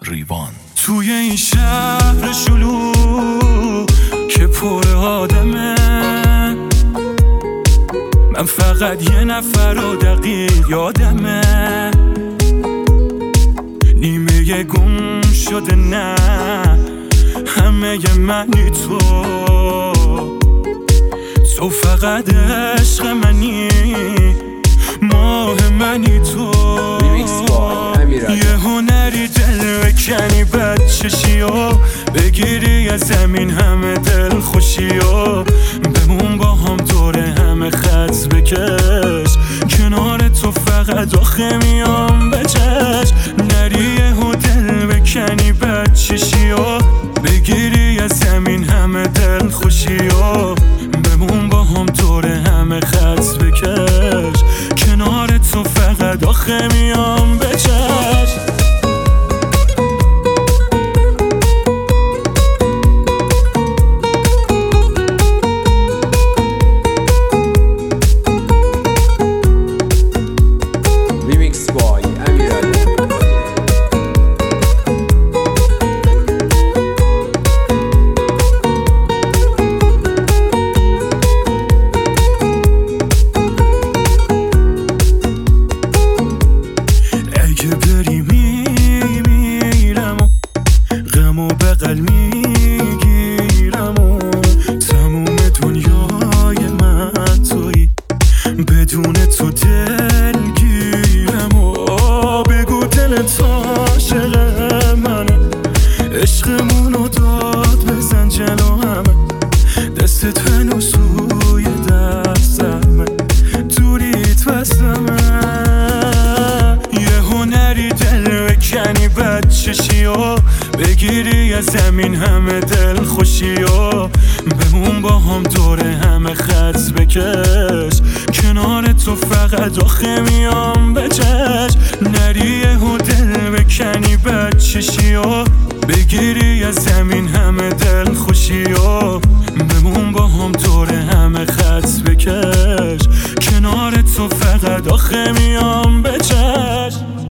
ریوان. توی این شهر شلوغ که پر آدمه، من فقط یه نفر و دقیق یادمه، نیمه گم شده نه همه منی تو فقط عشق منی، ماه منی تو. یه هنری دل بکنی بد چشی و بگیری از زمین همه دل خوشی و بمون با هم دور همه خط بکش، کنار تو فقط آخه میام بچش. نری یه دل بکنی بد چشی و بگیری از زمین همه دل خوشی و بمون با هم دور همه خط بکش، کنار تو فقط آخه میام بچش. بغل میگیرم و تموم دنیای من تویی، بدون تو دلگیرم و بگو دلت عاشق منه، عشقمونو داد بزن جلو همه، دستت هنوز روی دستمه، دوریت واسمه. یه هنری دل بکنی بد چشی و بگیری از زمین همه دل خوشی و بمون با هم دور همه خط بکش، کنار تو فقط آخه میام بچش. نری یه دل بکنی بد چشی و بگیری از زمین همه دل خوشی و بمون با هم دور همه خط بکش، کنار تو فقط آخه میام بچش.